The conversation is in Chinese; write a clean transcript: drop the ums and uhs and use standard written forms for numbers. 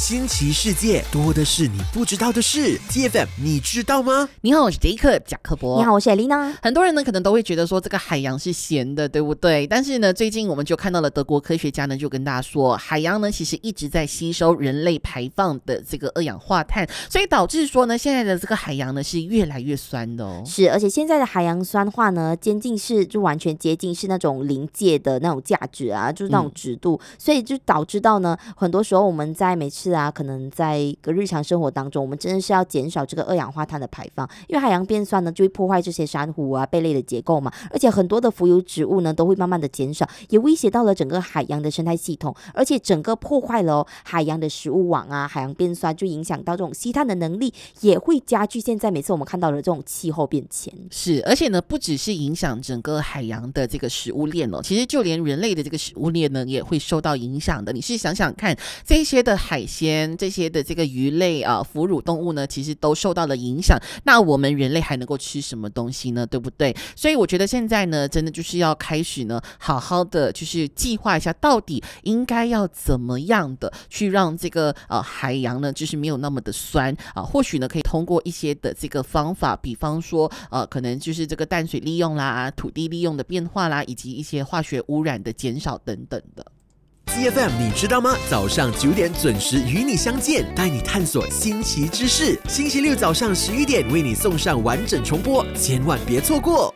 新奇世界，多的是你不知道的事。TFM 你知道吗？ 你好，我是杰克贾克伯。 你好，我是艾丽娜。 很多人呢可能都会觉得说这个海洋是咸的，对不对？但是呢，最近我们就看到了德国科学家呢就跟大家说，海洋呢其实一直在吸收人类排放的这个二氧化碳，所以导致说呢现在的这个海洋呢是越来越酸的哦。 是，而且现在的海洋酸化呢，就完全接近是那种临界的那种价值啊，就是那种值度，所以就导致到呢，很多时候我们在每次啊，可能在一个日常生活当中，我们真的是要减少这个二氧化碳的排放，因为海洋变酸呢，就会破坏这些珊瑚啊、贝类的结构嘛，而且很多的浮游植物呢，都会慢慢的减少，也威胁到了整个海洋的生态系统，而且整个破坏了海洋的食物网啊，海洋变酸就影响到这种吸碳的能力，也会加剧现在每次我们看到的这种气候变迁。 是，而且呢，不只是影响整个海洋的这个食物链哦，其实就连人类的这个食物链呢，也会受到影响的。你是想想看，这些的海鲜、这些的这个鱼类啊、哺乳动物呢，其实都受到了影响。那我们人类还能够吃什么东西呢？对不对？所以我觉得现在呢，真的就是要开始呢，好好的就是计划一下，到底应该要怎么样的去让这个海洋呢，就是没有那么的酸啊。或许呢，可以通过一些的这个方法，比方说可能就是这个淡水利用啦、土地利用的变化啦，以及一些化学污染的减少等等的。 TFM 你知道吗？早上9点准时与你相见，带你探索新奇知识。星期六早上11点为你送上完整重播，千万别错过。